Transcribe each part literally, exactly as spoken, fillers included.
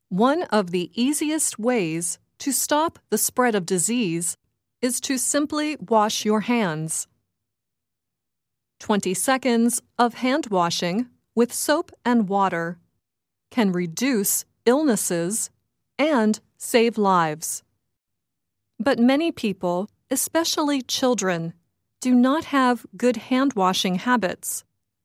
One of the easiest ways to stop the spread of disease is to simply wash your hands. twenty seconds of hand washing with soap and water can reduce illnesses and save lives. But many people, especially children, do not have good hand washing habits.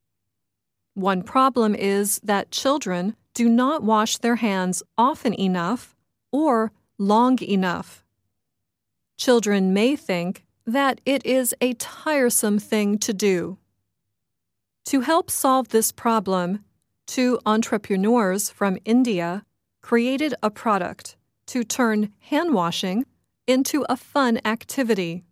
One problem is that children do not wash their hands often enough or long enough. Children may think that it is a tiresome thing to do. To help solve this problem, two entrepreneurs from India created a product to turn hand washing into a fun activity.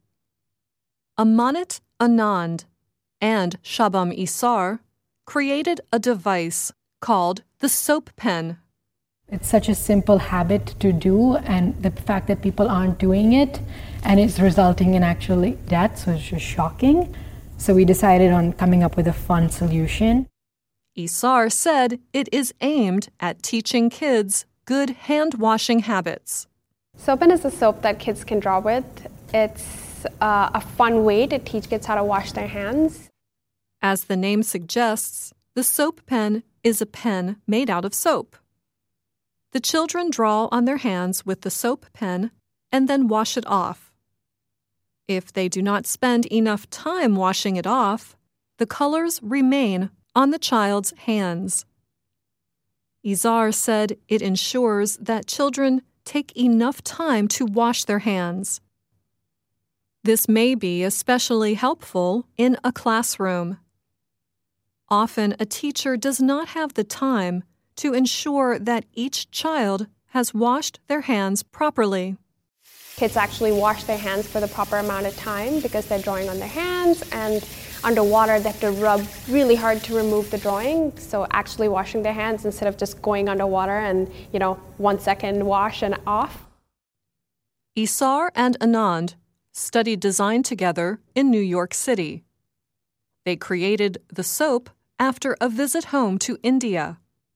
Amanat Anand and Shabam Isar created a device called the soap pen. It's such a simple habit to do, and the fact that people aren't doing it and it's resulting in actually deaths was just shocking. So we decided on coming up with a fun solution. Isar said it is aimed at teaching kids good hand-washing habits. Soap pen is a soap that kids can draw with. It's uh, a fun way to teach kids how to wash their hands. As the name suggests, the soap pen is a pen made out of soap. The children draw on their hands with the soap pen and then wash it off. If they do not spend enough time washing it off, the colors remain on the child's hands. Isar said it ensures that children take enough time to wash their hands. This may be especially helpful in a classroom. Often, a teacher does not have the time to ensure that each child has washed their hands properly. Kids actually wash their hands for the proper amount of time because they're drawing on their hands, and underwater they have to rub really hard to remove the drawing. So actually washing their hands instead of just going underwater and, you know, one second wash and off. Isar and Anand studied design together in New York City. They created the soap after a visit home to India.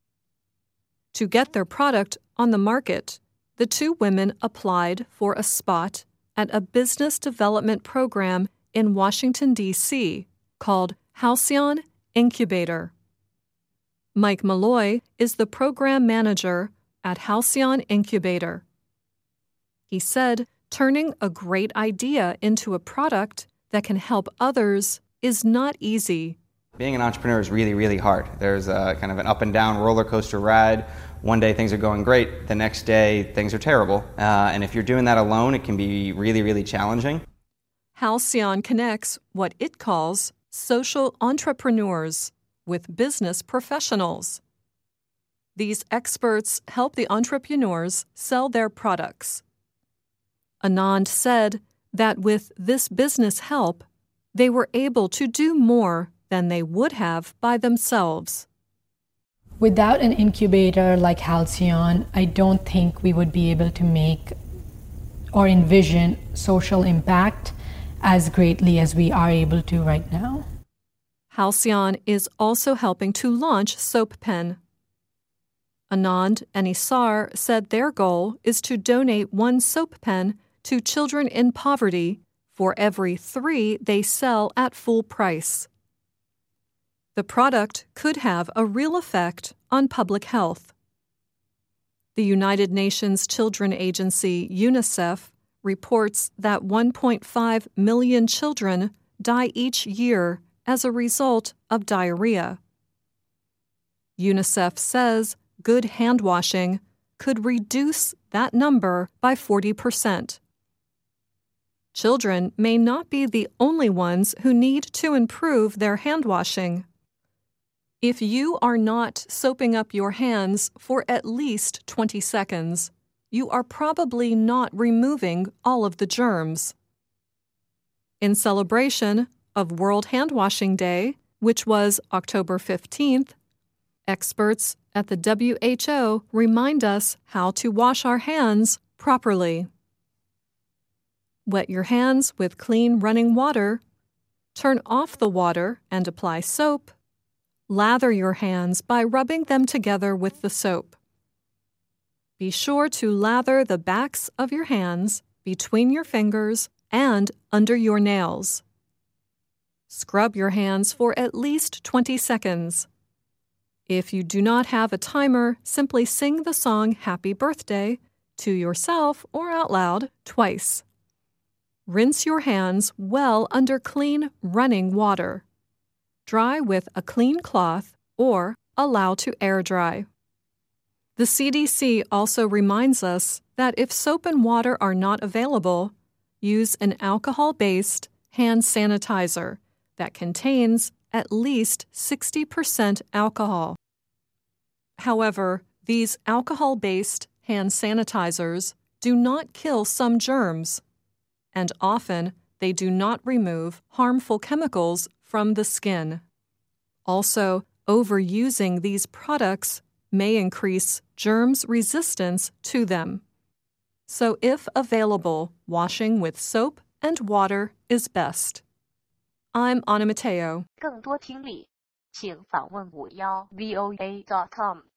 To get their product on the market, the two women applied for a spot at a business development program in Washington, D C called Halcyon Incubator. Mike Malloy is the program manager at Halcyon Incubator. He said turning a great idea into a product that can help others is not easy. Being an entrepreneur is really, really hard. There's a kind of an up and down roller coaster ride. One day things are going great, the next day things are terrible. Uh, and if you're doing that alone, it can be really, really challenging. Halcyon connects what it calls social entrepreneurs with business professionals. These experts help the entrepreneurs sell their products. Anand said that with this business help, they were able to do more than they would have by themselves. Without an incubator like Halcyon, I don't think we would be able to make or envision social impact as greatly as we are able to right now. Halcyon is also helping to launch Soap Pen. Anand and Isar said their goal is to donate one soap pen to children in poverty for every three they sell at full price. The product could have a real effect on public health. The United Nations Children Agency, UNICEF, reports that one point five million children die each year as a result of diarrhea. UNICEF says good hand washing could reduce that number by forty percent. Children may not be the only ones who need to improve their hand washing. If you are not soaping up your hands for at least twenty seconds, you are probably not removing all of the germs. In celebration of World Hand Washing Day, which was October fifteenth, experts at the W H O remind us how to wash our hands properly. Wet your hands with clean running water. Turn off the water and apply soap. Lather your hands by rubbing them together with the soap. Be sure to lather the backs of your hands between your fingers and under your nails. Scrub your hands for at least twenty seconds. If you do not have a timer, simply sing the song Happy Birthday to yourself or out loud twice. Rinse your hands well under clean, running water. Dry with a clean cloth or allow to air dry. The C D C also reminds us that if soap and water are not available, use an alcohol-based hand sanitizer that contains at least sixty percent alcohol. However, these alcohol-based hand sanitizers do not kill some germs, and often they do not remove harmful chemicals from the skin. Also, overusing these products may increase germs resistance to them. So if available, washing with soap and water is best. I'm Anna Mateo. 更多听力，请访问五幺 V O A dot com。